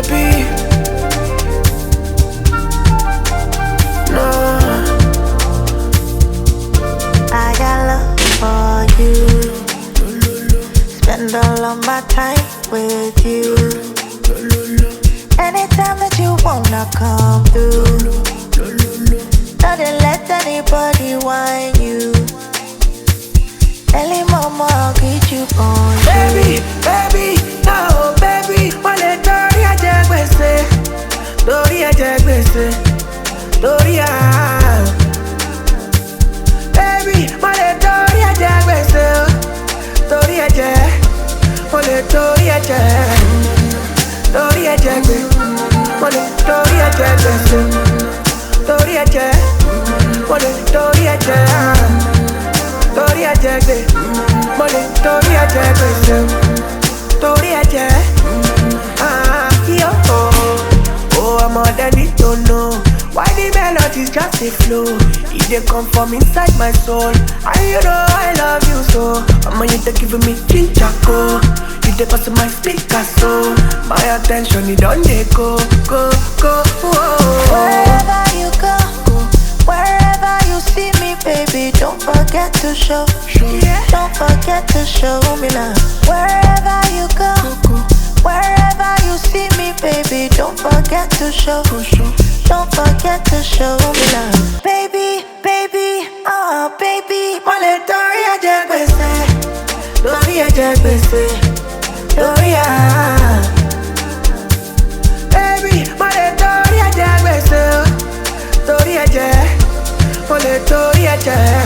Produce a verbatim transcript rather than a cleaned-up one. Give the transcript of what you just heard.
baby. No, I got love for you. Spend all of my time with you. Anytime that you wanna come through, don't let anybody whine you. Early mama, I'll get you on you. baby, baby, no, baby. Wale tori aje gbese, tori aje gbese, tori a. Baby, wale tori aje gbese, tori aje, wale tori aje, tori aje gbese, wale tori aje gbese, tori aje, wale tori aje. Tori aje gbe, mo le tori aje gbese, tori aje, ah yo oh, oh ọmọdé need to know why the melodies just dey flow. E dey come from inside my soul, and you know I love you so. Omo you dey give me ginger go, you dey pass my speaker so. My attention e don dey go, go, go, oh. Wherever you go, wherever you see me, baby, don't forget to show. Yeah. Don't forget to show me love. Wherever you go, wherever you see me, baby, don't forget to show. Don't forget to show me love. Baby, baby, oh baby. Mo le tori aje gbese, tori aje gbese, tori a. Baby, mo le tori aje gbese, tori aje, mo le tori aje.